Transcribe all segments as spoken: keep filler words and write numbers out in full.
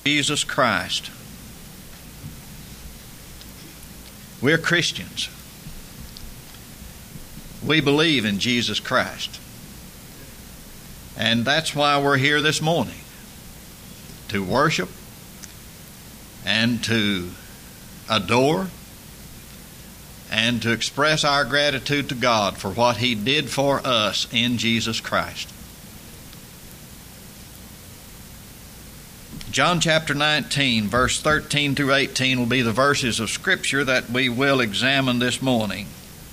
Jesus Christ. We're Christians. We believe in Jesus Christ. And that's why we're here this morning, to worship and to adore and to express our gratitude to God for what He did for us in Jesus Christ. John chapter nineteen, verse thirteen through eighteen will be the verses of Scripture that we will examine this morning.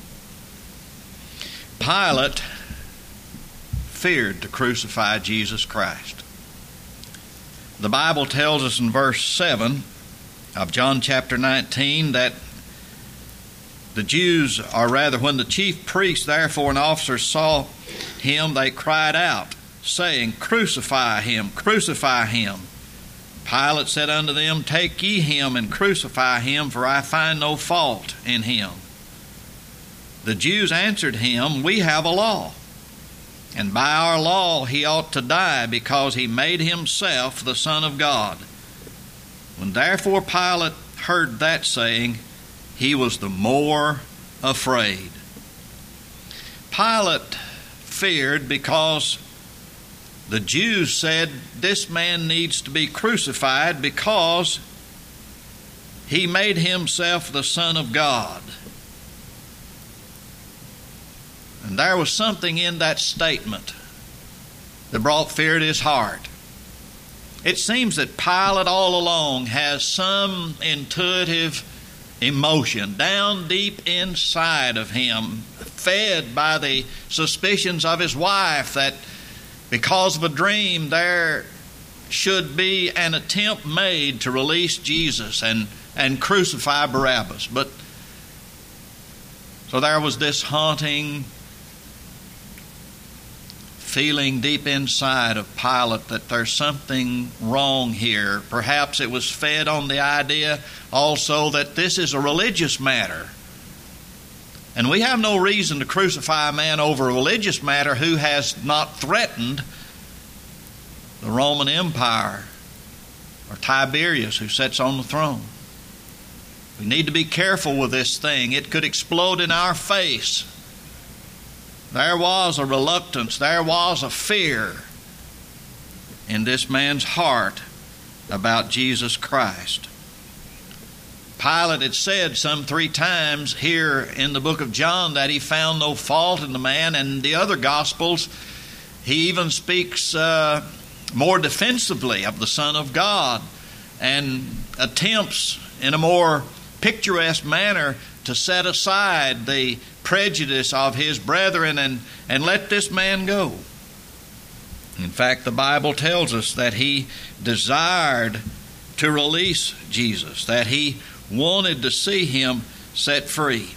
Pilate feared to crucify Jesus Christ. The Bible tells us in verse seven of John chapter nineteen that the Jews, or rather when the chief priests therefore and officers saw him, they cried out, saying, Crucify him, crucify him. Pilate said unto them, Take ye him and crucify him, for I find no fault in him. The Jews answered him, We have a law, and by our law he ought to die, because he made himself the Son of God. When therefore Pilate heard that saying, he was the more afraid. Pilate feared because the Jews said this man needs to be crucified because he made himself the Son of God. And there was something in that statement that brought fear to his heart. It seems that Pilate all along has some intuitive emotion down deep inside of him, fed by the suspicions of his wife that because of a dream there should be an attempt made to release Jesus and, and crucify Barabbas. But so there was this haunting feeling deep inside of Pilate that there's something wrong here. Perhaps it was fed on the idea also that this is a religious matter. And we have no reason to crucify a man over a religious matter who has not threatened the Roman Empire or Tiberius who sits on the throne. We need to be careful with this thing. It could explode in our face. There was a reluctance, there was a fear in this man's heart about Jesus Christ. Pilate had said some three times here in the book of John that he found no fault in the man, and the other Gospels he even speaks uh, more defensively of the Son of God and attempts in a more picturesque manner to set aside the prejudice of his brethren and, and let this man go. In fact, the Bible tells us that he desired to release Jesus, that he wanted to see him set free.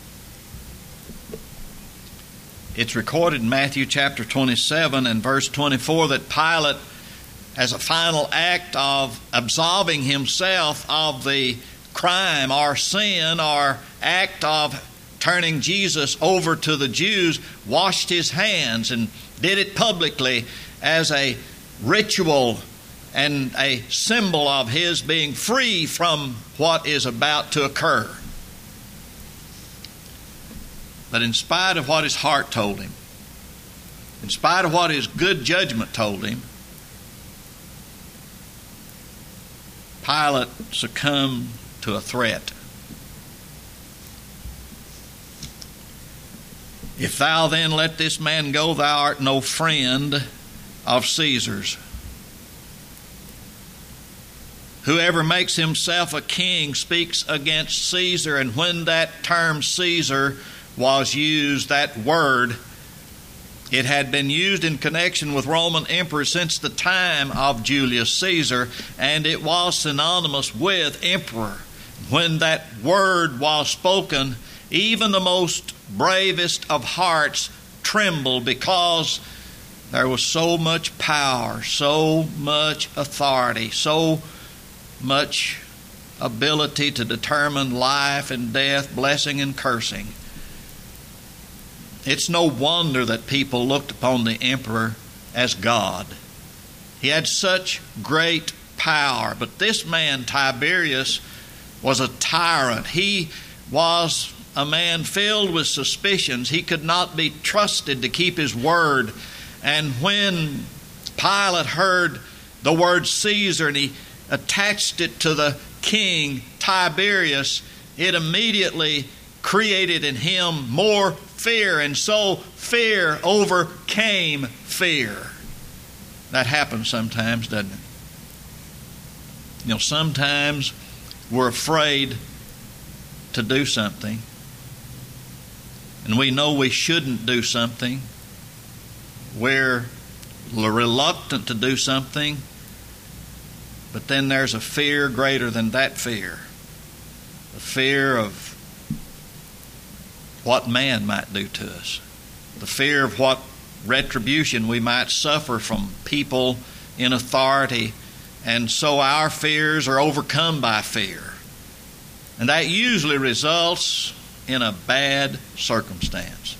It's recorded in Matthew chapter twenty-seven and verse twenty-four that Pilate, as a final act of absolving himself of the crime or sin or act of turning Jesus over to the Jews, washed his hands and did it publicly as a ritual and a symbol of his being free from what is about to occur. But in spite of what his heart told him, in spite of what his good judgment told him, Pilate succumbed to a threat. If thou then let this man go, thou art no friend of Caesar's. Whoever makes himself a king speaks against Caesar. And when that term Caesar was used, that word, it had been used in connection with Roman emperors since the time of Julius Caesar, and it was synonymous with emperor. When that word was spoken, even the most bravest of hearts trembled, because there was so much power, so much authority, so much ability to determine life and death, blessing and cursing. It's no wonder that people looked upon the emperor as God. He had such great power. But this man, Tiberius, was a tyrant. He was a man filled with suspicions. He could not be trusted to keep his word. And when Pilate heard the word Caesar and he attached it to the king Tiberius, it immediately created in him more fear, and so fear overcame fear. That happens sometimes, doesn't it? You know, sometimes we're afraid to do something, and we know we shouldn't do something. We're reluctant to do something, but then there's a fear greater than that fear. The fear of what man might do to us. The fear of what retribution we might suffer from people in authority. And so our fears are overcome by fear. And that usually results in a bad circumstance.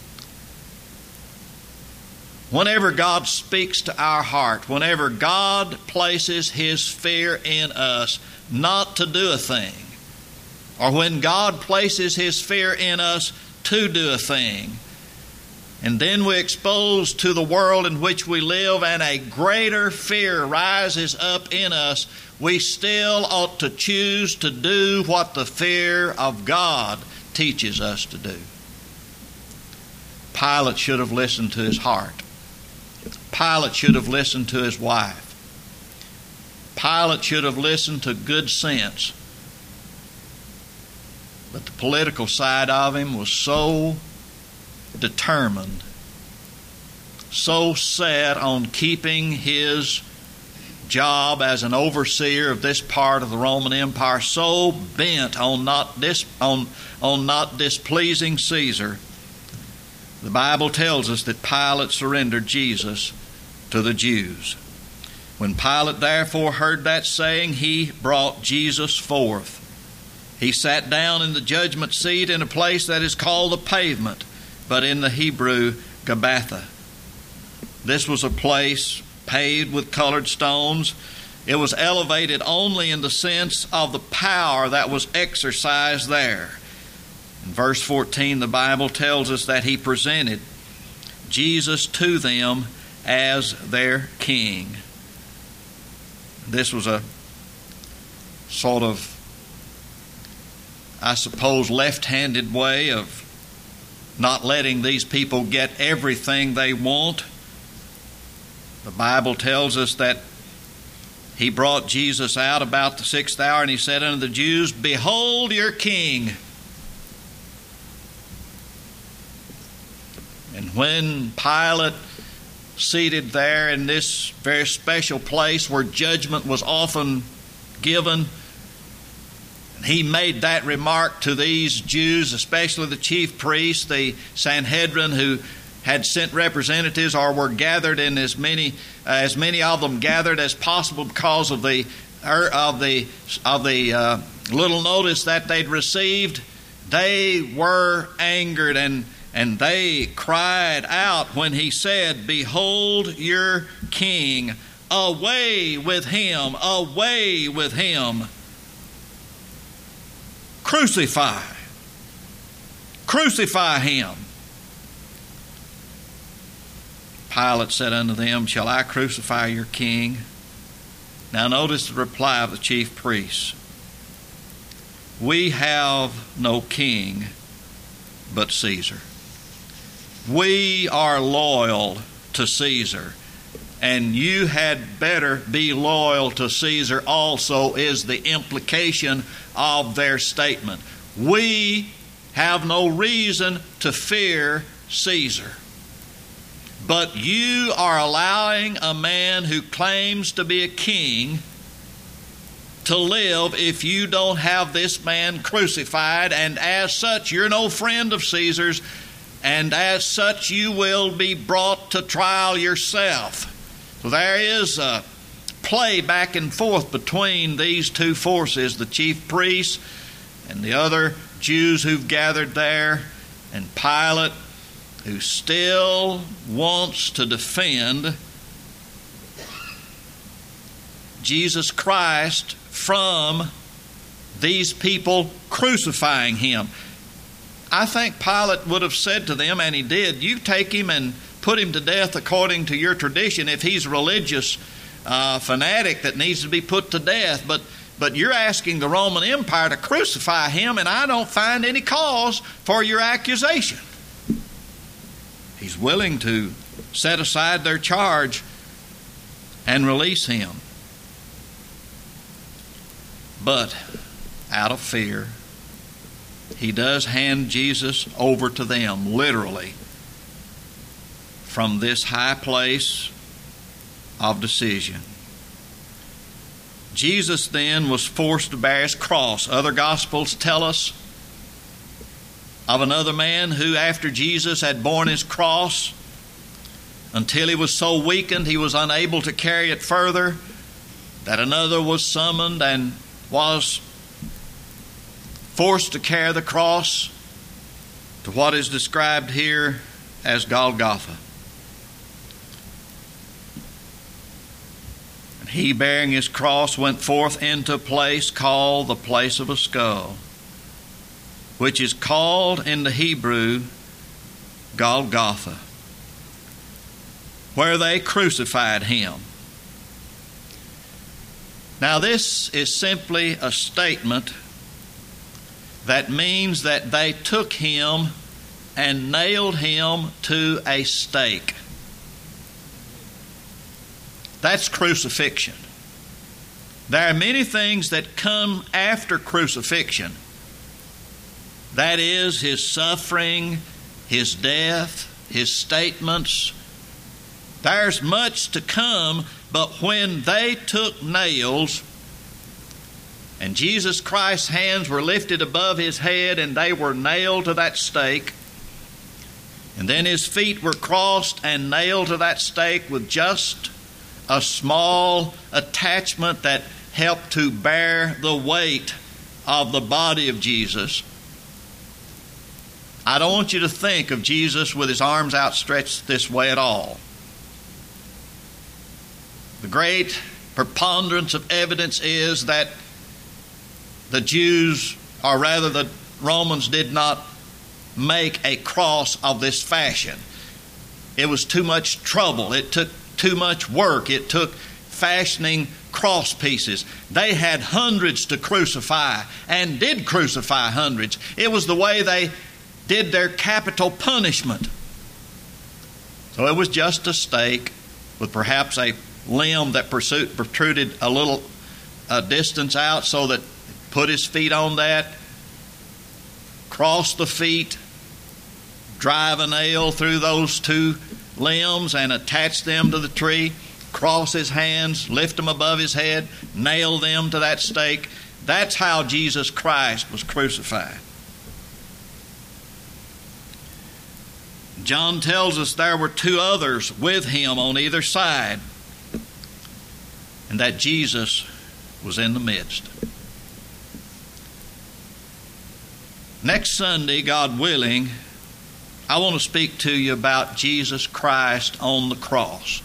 Whenever God speaks to our heart, whenever God places His fear in us not to do a thing, or when God places His fear in us to do a thing, and then we're exposed to the world in which we live and a greater fear rises up in us, we still ought to choose to do what the fear of God teaches us to do. Pilate should have listened to his heart. Pilate should have listened to his wife. Pilate should have listened to good sense. But the political side of him was so determined, so set on keeping his job as an overseer of this part of the Roman Empire, so bent on not dis, on, on not displeasing Caesar. The Bible tells us that Pilate surrendered Jesus to the Jews. When Pilate therefore heard that saying, he brought Jesus forth. He sat down in the judgment seat in a place that is called the pavement, but in the Hebrew, Gabbatha. This was a place paved with colored stones. It was elevated only in the sense of the power that was exercised there. In verse fourteen, the Bible tells us that he presented Jesus to them as their king. This was a sort of, I suppose, left-handed way of not letting these people get everything they want. The Bible tells us that he brought Jesus out about the sixth hour, and he said unto the Jews, "Behold your king." And when Pilate, seated there in this very special place where judgment was often given, he made that remark to these Jews, especially the chief priests, the Sanhedrin, who had sent representatives or were gathered in as many uh, as many of them gathered as possible because of the er, of the of the uh, little notice that they'd received. They were angered, and and they cried out when he said, "Behold your king! Away with him! Away with him! Crucify! Crucify him!" Pilate said unto them, "Shall I crucify your king?" Now notice the reply of the chief priests. "We have no king but Caesar." We are loyal to Caesar, and you had better be loyal to Caesar also, is the implication of their statement. We have no reason to fear Caesar. But you are allowing a man who claims to be a king to live if you don't have this man crucified, and as such you're no friend of Caesar's, and as such you will be brought to trial yourself. So there is a play back and forth between these two forces, the chief priests and the other Jews who've gathered there, and Pilate, who still wants to defend Jesus Christ from these people crucifying him. I think Pilate would have said to them, and he did, you take him and put him to death according to your tradition if he's a religious uh, fanatic that needs to be put to death. But, but you're asking the Roman Empire to crucify him, and I don't find any cause for your accusation. He's willing to set aside their charge and release him. But out of fear, he does hand Jesus over to them, literally, from this high place of decision. Jesus then was forced to bear his cross. Other Gospels tell us of another man who, after Jesus had borne his cross, until he was so weakened he was unable to carry it further, that another was summoned and was forced to carry the cross to what is described here as Golgotha. And he, bearing his cross, went forth into a place called the place of a skull, which is called in the Hebrew Golgotha, where they crucified him. Now, this is simply a statement that means that they took him and nailed him to a stake. That's crucifixion. There are many things that come after crucifixion. That is, his suffering, his death, his statements. There's much to come, but when they took nails and Jesus Christ's hands were lifted above his head and they were nailed to that stake, and then his feet were crossed and nailed to that stake with just a small attachment that helped to bear the weight of the body of Jesus. I don't want you to think of Jesus with his arms outstretched this way at all. The great preponderance of evidence is that the Jews, or rather the Romans, did not make a cross of this fashion. It was too much trouble. It took too much work. It took fashioning cross pieces. They had hundreds to crucify and did crucify hundreds. It was the way they did their capital punishment. So it was just a stake with perhaps a limb that protruded a little uh, distance out, so that put his feet on that, cross the feet, drive a nail through those two limbs and attach them to the tree, cross his hands, lift them above his head, nail them to that stake. That's how Jesus Christ was crucified. John tells us there were two others with him on either side, and that Jesus was in the midst. Next Sunday, God willing, I want to speak to you about Jesus Christ on the cross.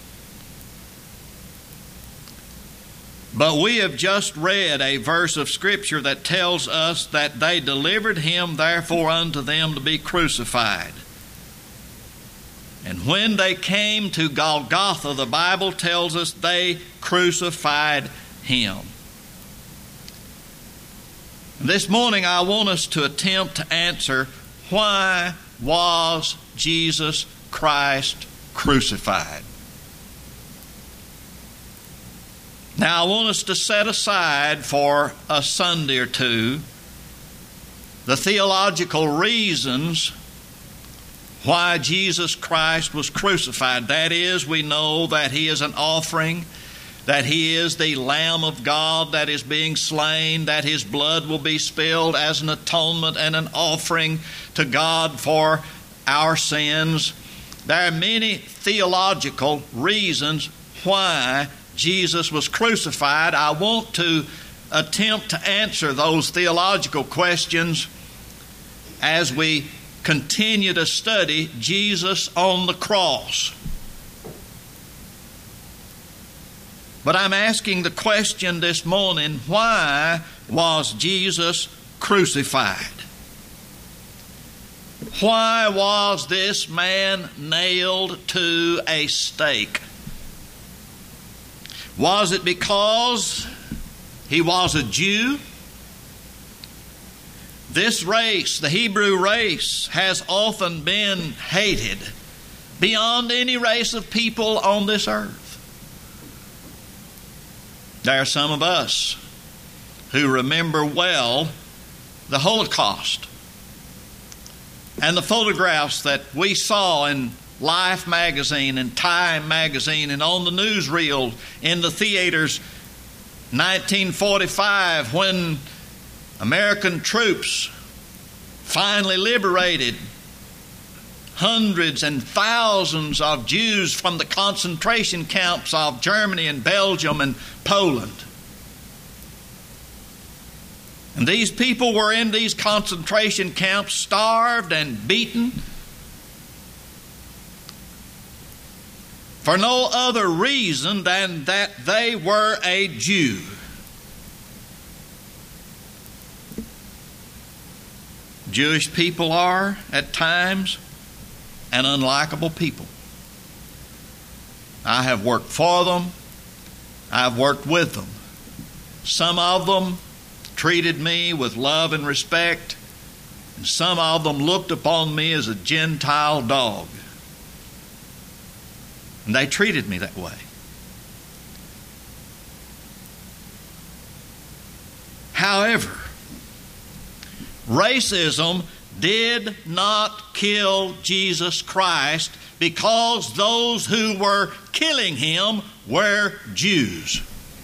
But we have just read a verse of Scripture that tells us that they delivered him therefore unto them to be crucified. And when they came to Golgotha, the Bible tells us they crucified him. This morning I want us to attempt to answer, why was Jesus Christ crucified? Now I want us to set aside for a Sunday or two the theological reasons why Jesus Christ was crucified. That is, we know that he is an offering, that he is the Lamb of God that is being slain, that his blood will be spilled as an atonement and an offering to God for our sins. There are many theological reasons why Jesus was crucified. I want to attempt to answer those theological questions as we continue to study Jesus on the cross. But I'm asking the question this morning, why was Jesus crucified? Why was this man nailed to a stake? Was it because he was a Jew? This race, the Hebrew race, has often been hated beyond any race of people on this earth. There are some of us who remember well the Holocaust and the photographs that we saw in Life magazine and Time magazine and on the newsreel in the theaters. nineteen forty-five, when American troops finally liberated hundreds and thousands of Jews from the concentration camps of Germany and Belgium and Poland. And these people were in these concentration camps, starved and beaten for no other reason than that they were a Jew. Jewish people are, at times, an unlikable people. I have worked for them. I've worked with them. Some of them treated me with love and respect, and some of them looked upon me as a Gentile dog. And they treated me that way. However, racism did not kill Jesus Christ because those who were killing him were Jews.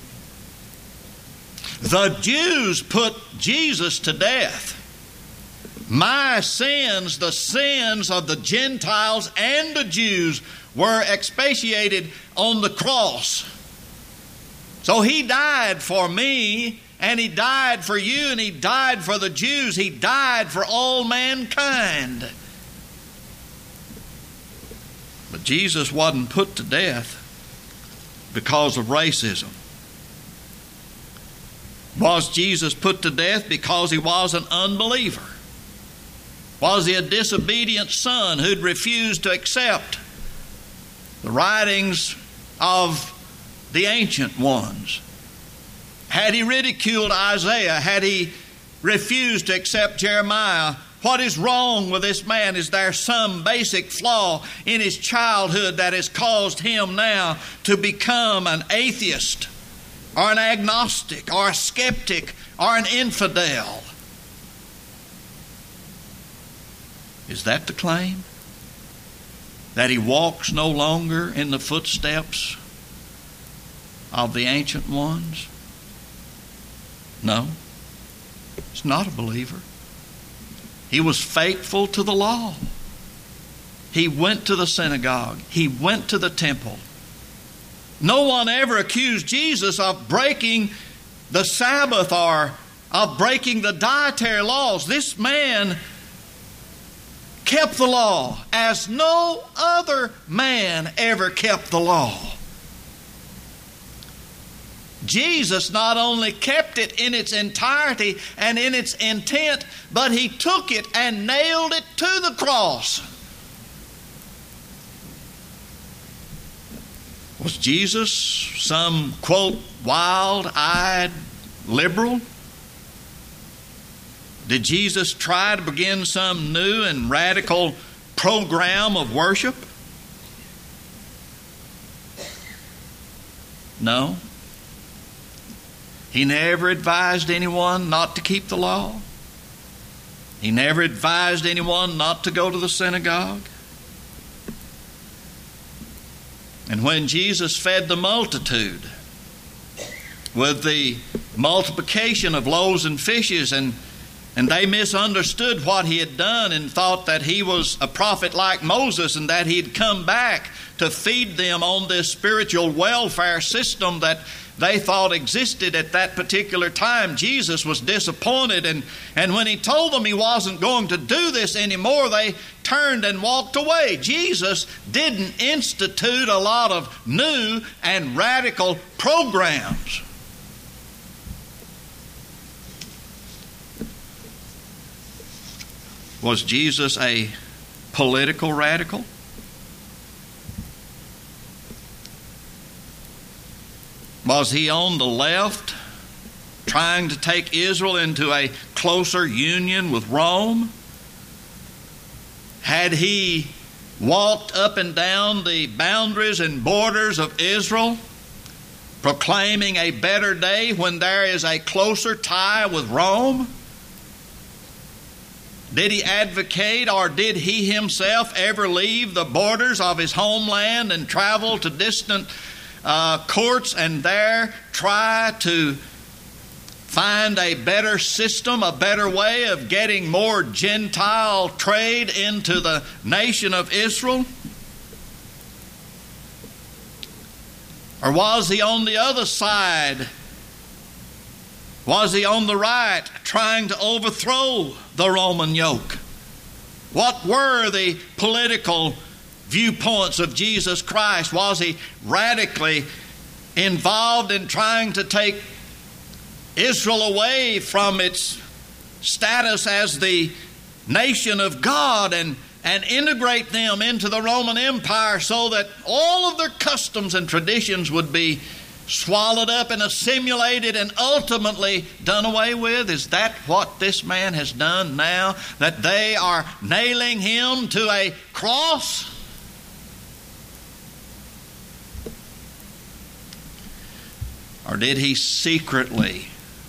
The Jews put Jesus to death. My sins, the sins of the Gentiles and the Jews, were expiated on the cross. So he died for me, and he died for you, and he died for the Jews. He died for all mankind. But Jesus wasn't put to death because of racism. Was Jesus put to death because he was an unbeliever? Was he a disobedient son who'd refused to accept the writings of the ancient ones? Had he ridiculed Isaiah? Had he refused to accept Jeremiah? What is wrong with this man? Is there some basic flaw in his childhood that has caused him now to become an atheist or an agnostic or a skeptic or an infidel? Is that the claim? That he walks no longer in the footsteps of the ancient ones? No, he's not a believer. He was faithful to the law. He went to the synagogue. He went to the temple. No one ever accused Jesus of breaking the Sabbath or of breaking the dietary laws. This man kept the law as no other man ever kept the law. Jesus not only kept it in its entirety and in its intent, but he took it and nailed it to the cross. Was Jesus some, quote, wild-eyed liberal? Did Jesus try to begin some new and radical program of worship? No. He never advised anyone not to keep the law. He never advised anyone not to go to the synagogue. And when Jesus fed the multitude with the multiplication of loaves and fishes, and, and they misunderstood what he had done and thought that he was a prophet like Moses and that he'd come back to feed them on this spiritual welfare system that they thought existed at that particular time, Jesus was disappointed. And, and when he told them he wasn't going to do this anymore, they turned turned and walked away. Jesus didn't institute a lot of new and radical programs. Was Jesus a political radical? Was he on the left, trying to take Israel into a closer union with Rome? Had he walked up and down the boundaries and borders of Israel, proclaiming a better day when there is a closer tie with Rome? Did he advocate, or did he himself ever leave the borders of his homeland and travel to distant uh, courts and there try to find a better system, a better way of getting more Gentile trade into the nation of Israel? Or was he on the other side? Was he on the right, trying to overthrow the Roman yoke? What were the political viewpoints of Jesus Christ? Was he radically involved in trying to take Israel away from its status as the nation of God and, and integrate them into the Roman Empire so that all of their customs and traditions would be swallowed up and assimilated and ultimately done away with? Is that what this man has done now, that they are nailing him to a cross? Or did he secretly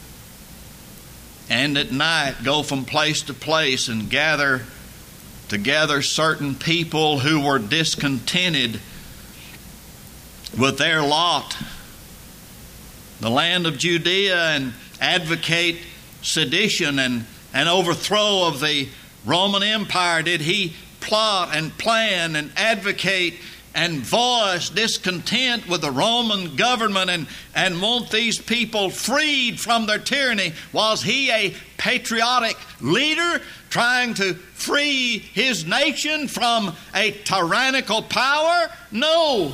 and at night go from place to place and gather together certain people who were discontented with their lot, the land of Judea, and advocate sedition and an overthrow of the Roman Empire? Did he plot and plan and advocate and voice discontent with the Roman government and, and want these people freed from their tyranny? Was he a patriotic leader trying to free his nation from a tyrannical power? No.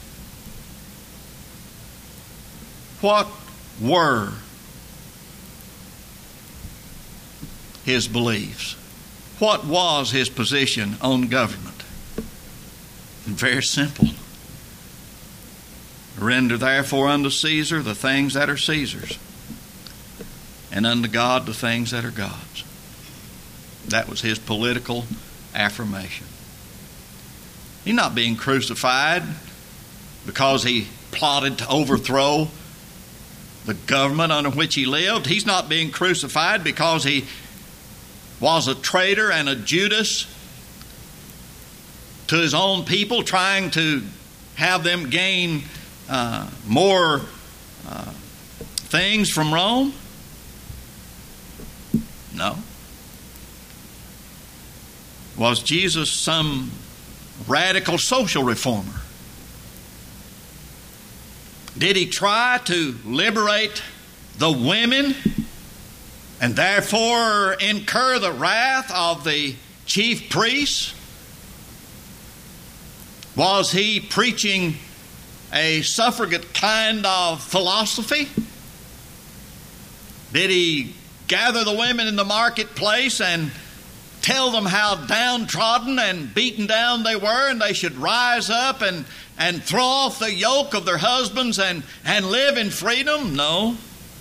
What were his beliefs? What was his position on government? Very simple. Render therefore unto Caesar the things that are Caesar's, and unto God the things that are God's. That was his political affirmation. He's not being crucified because he plotted to overthrow the government under which he lived. He's not being crucified because he was a traitor and a Judas to his own people, trying to have them gain uh, more uh, things from Rome. No. Was Jesus some radical social reformer? Did he try to liberate the women and therefore incur the wrath of the chief priests? Was he preaching a suffragette kind of philosophy? Did he gather the women in the marketplace and tell them how downtrodden and beaten down they were, and they should rise up and, and throw off the yoke of their husbands and, and live in freedom? No.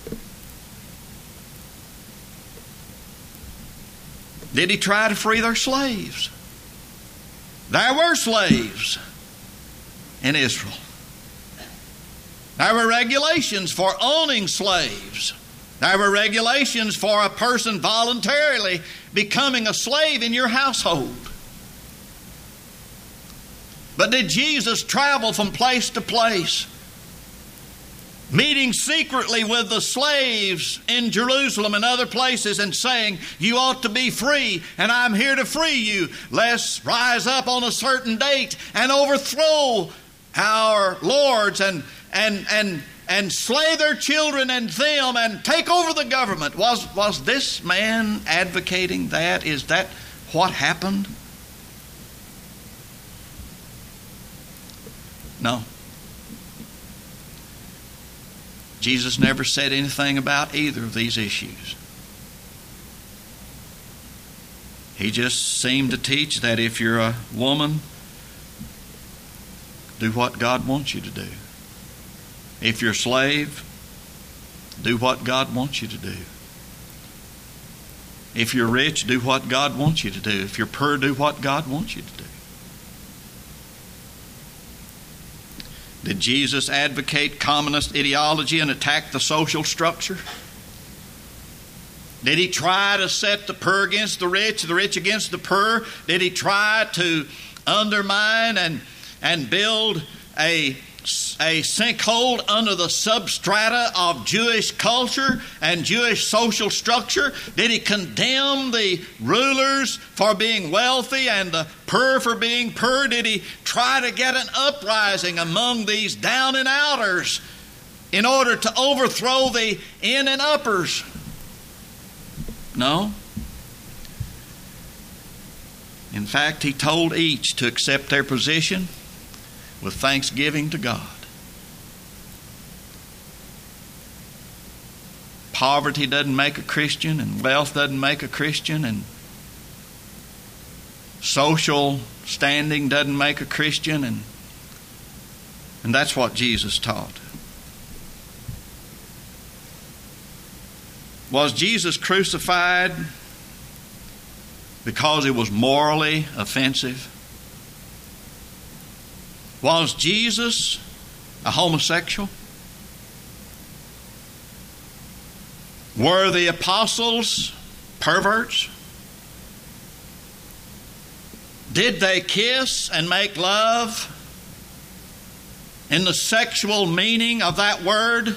Did he try to free their slaves? There were slaves in Israel. There were regulations for owning slaves. There were regulations for a person voluntarily becoming a slave in your household. But did Jesus travel from place to place, meeting secretly with the slaves in Jerusalem and other places and saying, you ought to be free, and I'm here to free you. Let's rise up on a certain date and overthrow our lords and and and and slay their children and them and take over the government. Was, was this man advocating that? Is that what happened? No. Jesus never said anything about either of these issues. He just seemed to teach that if you're a woman, do what God wants you to do. If you're a slave, do what God wants you to do. If you're rich, do what God wants you to do. If you're poor, do what God wants you to do. Did Jesus advocate communist ideology and attack the social structure? Did he try to set the poor against the rich, the rich against the poor? Did he try to undermine and, and build a, a sinkhole under the substrata of Jewish culture and Jewish social structure? Did he condemn the rulers for being wealthy and the poor for being poor? Did he try to get an uprising among these down and outers in order to overthrow the in and uppers? No. In fact, he told each to accept their position with thanksgiving to God. Poverty doesn't make a Christian, and wealth doesn't make a Christian, and social standing doesn't make a Christian, and, and that's what Jesus taught. Was Jesus crucified because it was morally offensive? Was Jesus a homosexual? Were the apostles perverts? Did they kiss and make love in the sexual meaning of that word?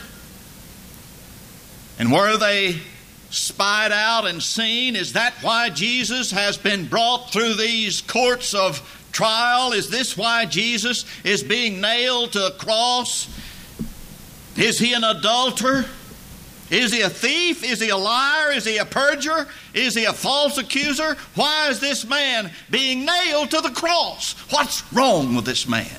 And were they spied out and seen? Is that why Jesus has been brought through these courts of trial? Is this why Jesus is being nailed to a cross? Is he an adulterer? Is he a thief? Is he a liar? Is he a perjurer? Is he a false accuser? Why is this man being nailed to the cross? What's wrong with this man?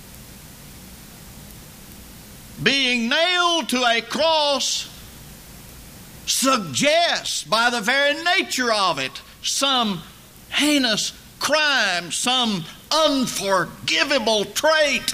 Being nailed to a cross suggests, by the very nature of it, some heinous crime, some unforgivable trait.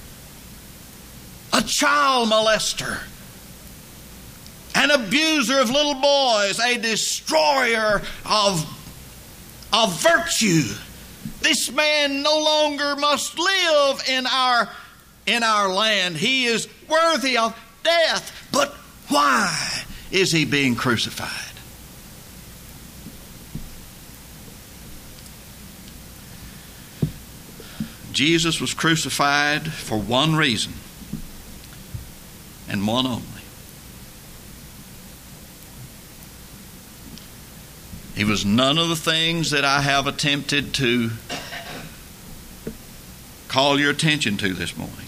A child molester, an abuser of little boys, a destroyer of, of virtue. This man no longer must live in our, in our land. He is worthy of death. But why is he being crucified? Jesus was crucified for one reason, and one only. He was none of the things that I have attempted to call your attention to this morning.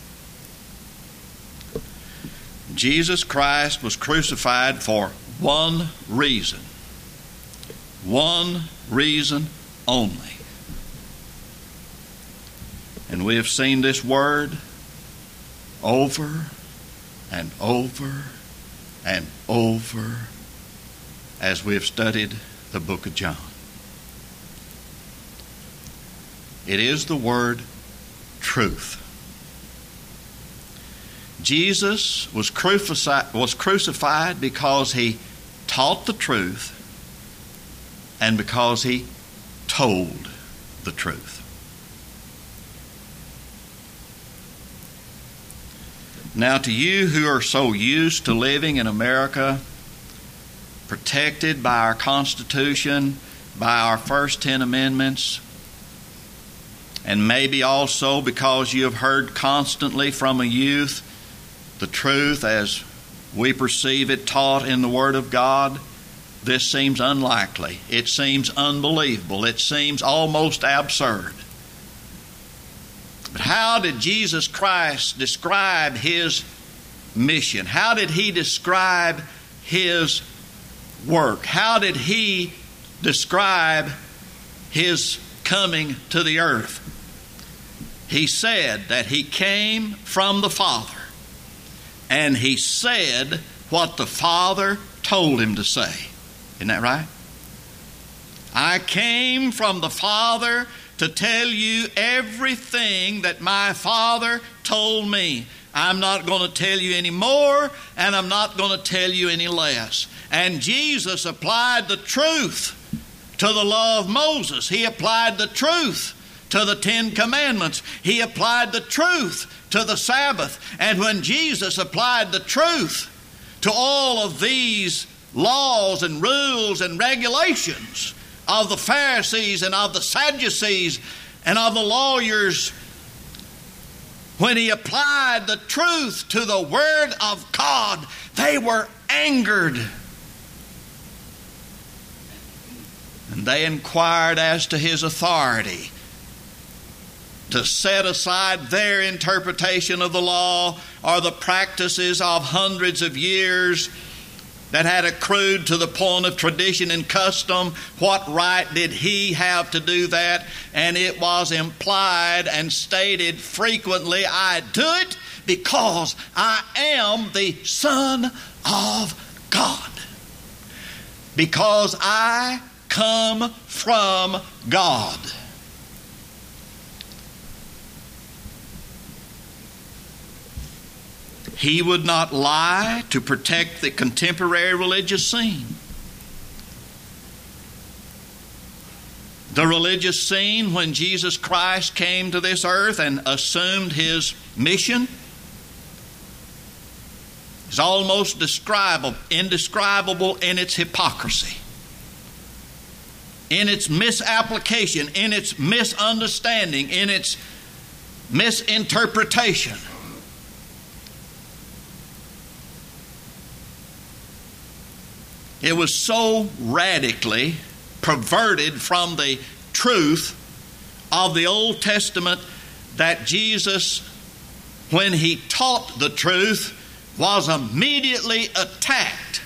Jesus Christ was crucified for one reason. One reason only. And we have seen this word over and over and over as we have studied the book of John. It is the word truth. Jesus was crucified, was crucified because he taught the truth and because he told the truth. Now, to you who are so used to living in America, protected by our Constitution, by our first ten amendments, and maybe also because you have heard constantly from a youth the truth as we perceive it taught in the Word of God, this seems unlikely. It seems unbelievable. It seems almost absurd. But how did Jesus Christ describe his mission? How did he describe his work? How did he describe his coming to the earth? He said that he came from the Father, and he said what the Father told him to say. Isn't that right? I came from the Father to tell you everything that my Father told me. I'm not going to tell you any more, and I'm not going to tell you any less. And Jesus applied the truth to the law of Moses. He applied the truth to the Ten Commandments. He applied the truth to the Sabbath. And when Jesus applied the truth to all of these laws and rules and regulations of the Pharisees and of the Sadducees and of the lawyers, when he applied the truth to the Word of God, they were angered. And they inquired as to his authority to set aside their interpretation of the law or the practices of hundreds of years that had accrued to the point of tradition and custom. What right did he have to do that? And it was implied and stated frequently, I do it because I am the Son of God. Because I come from God. He would not lie to protect the contemporary religious scene. The religious scene when Jesus Christ came to this earth and assumed his mission is almost describable, indescribable in its hypocrisy, in its misapplication, in its misunderstanding, in its misinterpretation. It was so radically perverted from the truth of the Old Testament that Jesus, when he taught the truth, was immediately attacked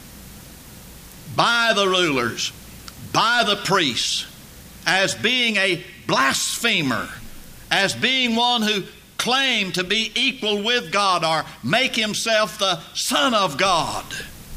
by the rulers, by the priests, as being a blasphemer, as being one who claimed to be equal with God or make himself the Son of God.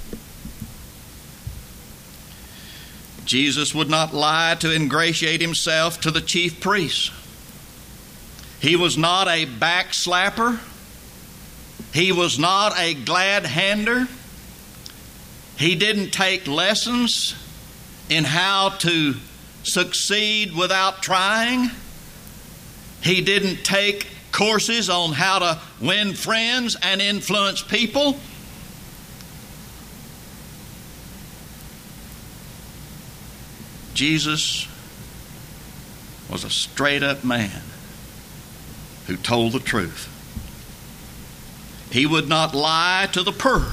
Jesus would not lie to ingratiate himself to the chief priests. He was not a backslapper. He was not a glad-hander. He didn't take lessons in how to succeed without trying. He didn't take courses on how to win friends and influence people. Jesus was a straight-up man who told the truth. He would not lie to the poor.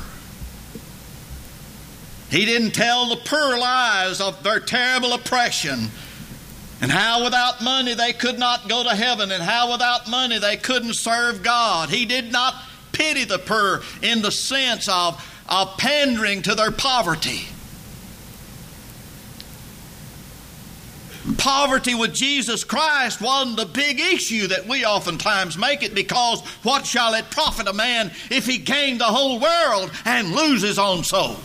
He didn't tell the poor lies of their terrible oppression and how without money they could not go to heaven and how without money they couldn't serve God. He did not pity the poor in the sense of, of pandering to their poverty. Poverty with Jesus Christ wasn't the big issue that we oftentimes make it, because what shall it profit a man if he gain the whole world and lose his own soul?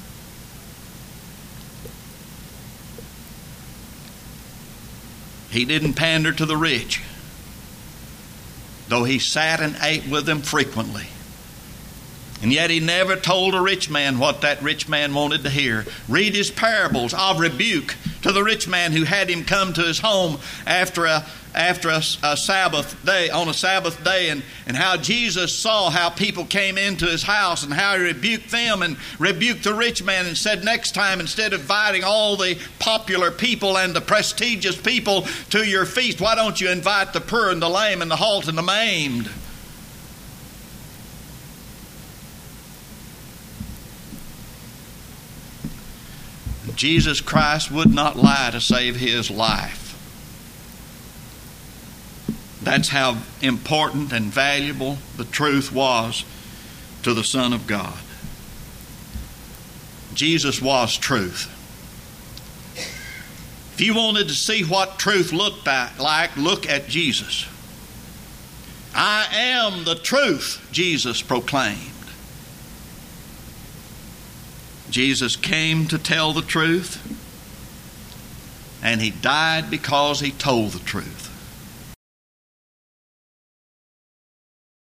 He didn't pander to the rich, though he sat and ate with them frequently. And yet he never told a rich man what that rich man wanted to hear. Read his parables of rebuke to the rich man who had him come to his home after a after a, a Sabbath day, on a Sabbath day, and, and how Jesus saw how people came into his house and how he rebuked them and rebuked the rich man and said, next time, instead of inviting all the popular people and the prestigious people to your feast, why don't you invite the poor and the lame and the halt and the maimed? Jesus Christ would not lie to save his life. That's how important and valuable the truth was to the Son of God. Jesus was truth. If you wanted to see what truth looked like, look at Jesus. I am the truth, Jesus proclaimed. Jesus came to tell the truth, and he died because he told the truth.